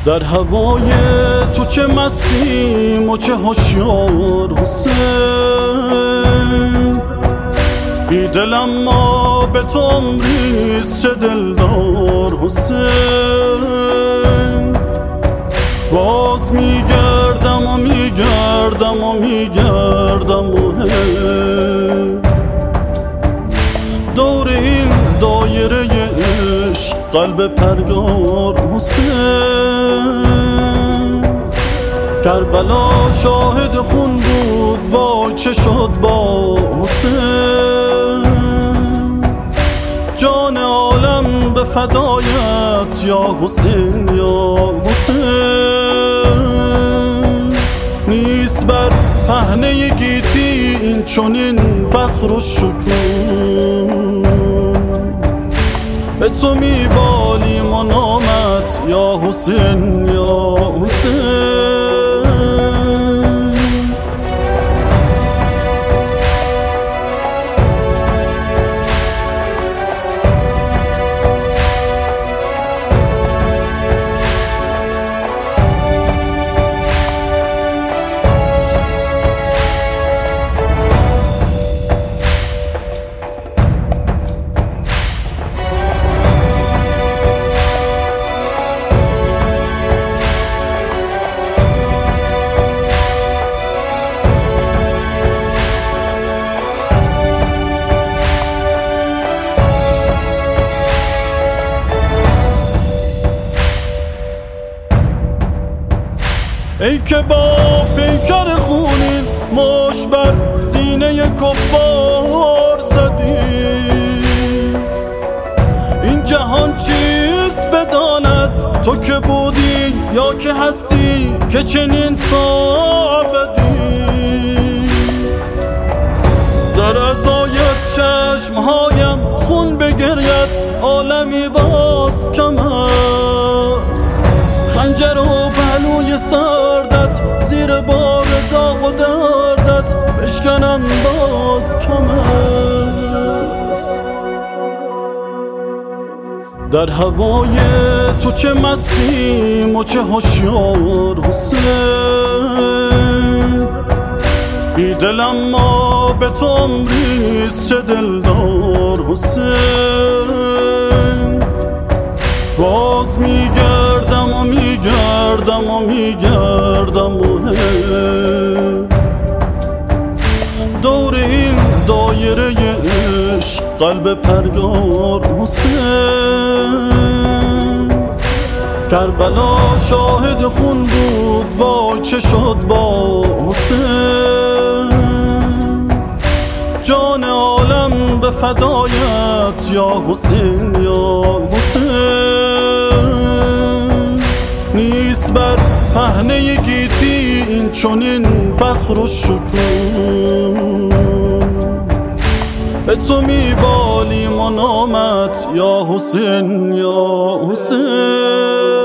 در هوای تو چه مسیم و چه هوشیار حسین، بی دل اما به تو عمریست چه دلدار حسین. باز میگردم و میگردم و میگردم و دور این دایره عشق قلب پرگار حسین. کربلا شاهد خون بود وای چه شد با حسین. جان عالم به فدایت یا حسین یا حسین. نیست بر پهنه گیتی این چنین فخر و شکوه، به تو میبالیم و نامت یا حسین یا حسین. ای که با پیکر خونین مشت بر سینه کفار زدی، این جهان چیست بداند تو که بودی یا که هستی که چنین تا ابدی. در ازای چشمهایم خون بگرید عالمی باز کم است، خنجر و پهلوی سردت زیر بار داغ و دردت بشکنم باز کم است. در هوای تو چه مسیم و چه هوشیار حسین، بی دل اما به تو عمریست چه دلدار حسین. باز میگردم و میگردم و میگردم و دور این دایره عشق قلب پرگار حسین. کربلا شاهد خون بود وای چه شد با حسین. جان عالم به فدایت یا حسین یا حسین. نیست بر پهنه گیتی این چنین فخر و شکوه، به تو میبالیم و نامت یا حسین یا حسین.